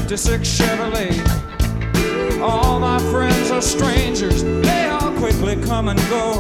56 Chevrolet. All my friends are strangers, they all quickly come and go.